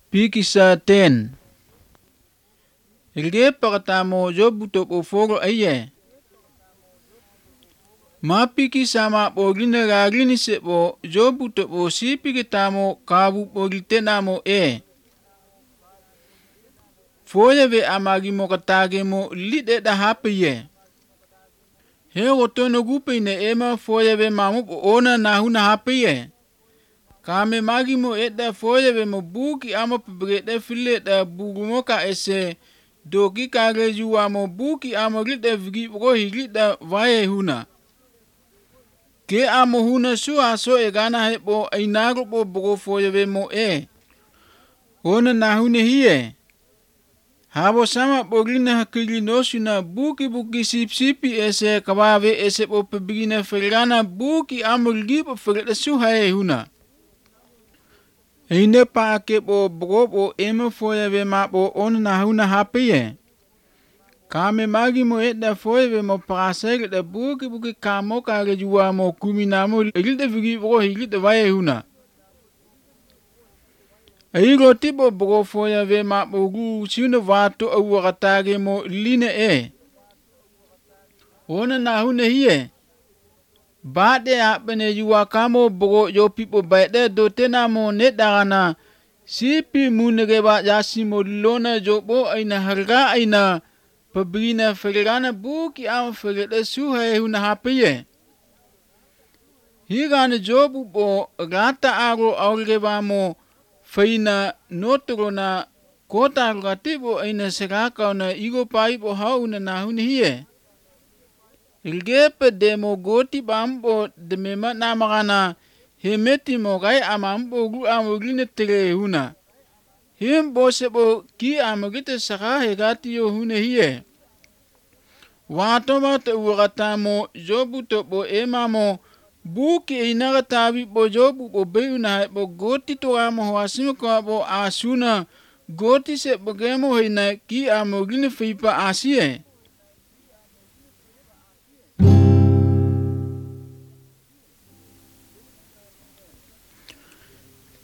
Pikisa 10. Ilge pakatamo Job to foro aye. Mapikisa ma pogina garini sebo Job to si pikitamo kabu pogitenamo Foya ve amagi mo katage mo lide da hape He otono gupe ne ema foya ve mamu ona nahuna hape Kame magi mo edda foya ve mo buki amo pebrede file da bugumoka ese doki kage juwa mo buki amo lide vigi rohi lida vaye huna. Ke amo huna su aso gana hebo inago po bro foya ve mo Ona nahune hiye. Habo sama pogina hakili nosuna buki sip-sipi ese kawawe ese po pebigina fergana buki amo lipo fergana suhae huna. Ine pa ke po bropo ema foya ve ma po ona nahuna hape Kame magi mo edda foya ve mo prasege da buki kamo kage juwa mo kuminamo ilde vigi bro hilde vaye huna. Aigo tipo bro foya ve ma po gu sino vato awakatage mo line Ona nahuna hiye. Bade apene juwa kamo bro yo pipo baide do tena mo nedagana sipi munege ba yasi mo lona jobo aina harga aina pabina fergana buki am fergada suhae huna hape Higane jobu po rata aro aureba mo faina notoro na kota ratibo aina seraka na igo paipo hauna nahuna hiye. Ilgepe demo goti bambo de mema namakana hemeti mo gai amambo gu amogine tere huna. Himbo sebo ki amogite saka hegati yo hune hiye. Wato uwakata mo Jobu topo ema mo buki inagatabi po Jobu po beuna po goti to amo hoasimo kwa po asuna goti sebo gemo hina ki amogine fipa asie.